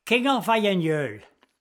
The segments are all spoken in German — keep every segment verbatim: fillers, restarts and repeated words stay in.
Kinger feien Jöl.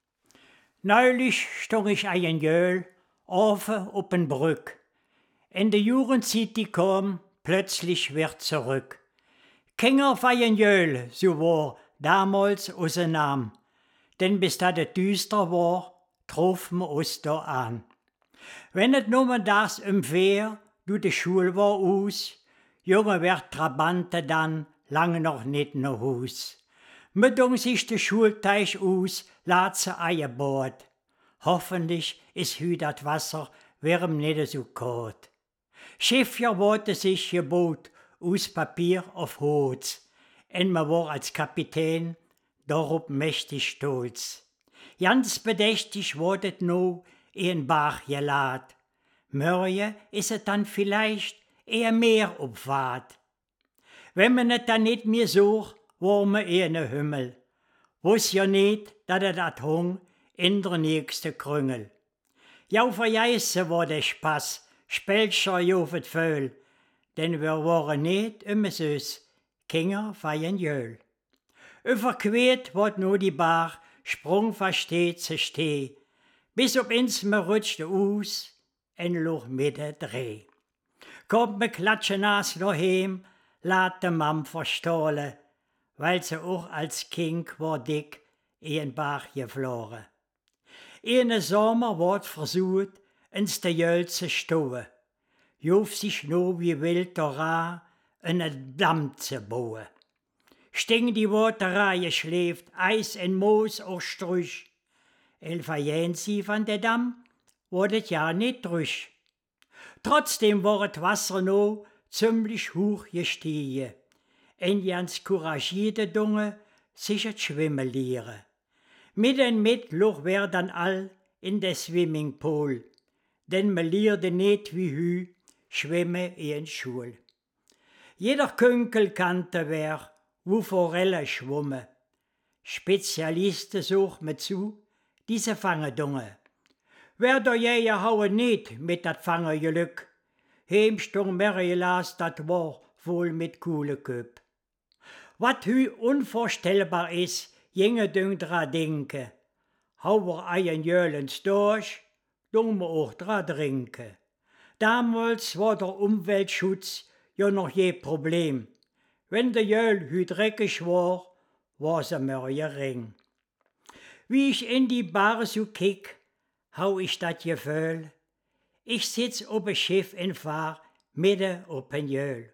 Neulich stong ich ein Jöl, offen op en Brück. In de Jugendzeit die kom, plötzlich wird zurück. Kinger feien Jöl, so war damals unser Nam. Denn bis dat het düster war, trof me us da an. Wenn het nummer das umwehr, du de Schul war aus, Junge werd Trabante dann lange noch nicht no Hus. Mit sich de Schulteich aus, lad se Eierbord. Hoffentlich is hü dat Wasser wärm nicht so kalt. Schiffja wurde sich gebot, aus Papier auf Holz. En me war als Kapitän darauf mächtig stolz. Ganz bedächtig wurdet no in Bach gelad. Mörje is het dann vielleicht eher mehr obwart. Wenn man het dann nicht mehr sucht, war me eher ne Hümmel. Wuss ja nicht, dat het at hung in der nächste Krüngel. Jau verjeisse war der Spaß, Spelcher jovet Völ, denn wir waren nicht immer süß, Kinger feien Jöl. Überquert ward nur die Bar, sprung versteht ze steh, bis ob ins me rutschte aus, en loch mitte dreh. Kommt me klatsche nas noch heim, lad de Mam verstohlen, weil ze auch als Kind war dick in Bach gefloren. Ene Sommer ward versucht, ins de Jöl ze stowen, jof sich no wie wild dora en het Damm ze bauen. Sting die Waterreihe schläft, Eis en Moos auch strüch. Elfer Jänsi van der Damm wurdet ja nicht drüch. Trotzdem war het Wasser no ziemlich hoch gestiegen. En jans couragierte Dunge sich het Schwimmen lehren. Mit en mit loch wer dann all in der Swimmingpool. Denn me leerde nicht wie hü schwimme in Schul. Jeder Künkel kannte wer, wo Forelle schwumme. Spezialisten such me zu, diese Fangedunge. Wer der Jäger haue nicht mit dat Fangergelück. Heimstung Merjelas, dat war wohl mit Kuhle Köp. Wat hü unvorstellbar is, jinge düng dra denke. Hauer ein Jölens durch, dung me auch dra drinke. Damals war der Umweltschutz ja noch je Problem. Wenn der Jöl hü dreckig war, war se mir gering. Wie ich in die Bar so kick, hau ich dat Gefühl. Ich sitz ob e Schiff in Fahr, mitte op en Jöl.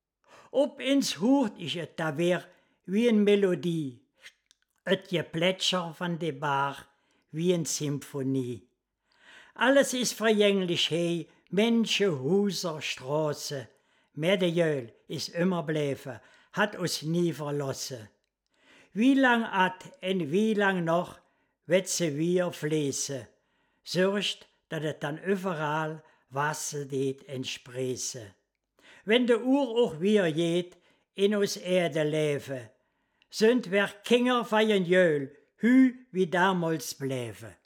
Ob ins hurt ich et da wär wie en Melodie. Et Geplätscher van de Bar wie en Symphonie. Alles is vergänglich, hey, Menschen, Huser, Straße. Mehr de Jöl is immer bleiben, hat uns nie verlassen. Wie lang at en wie lang noch, wird se wir fließen. Sorgt, dat het dann überall Wasser det entsprieße. Wenn de Uhr auch wir geht, in uns Erde leben, sind wir Kinger feien Jöl, hü wie damals bleiben.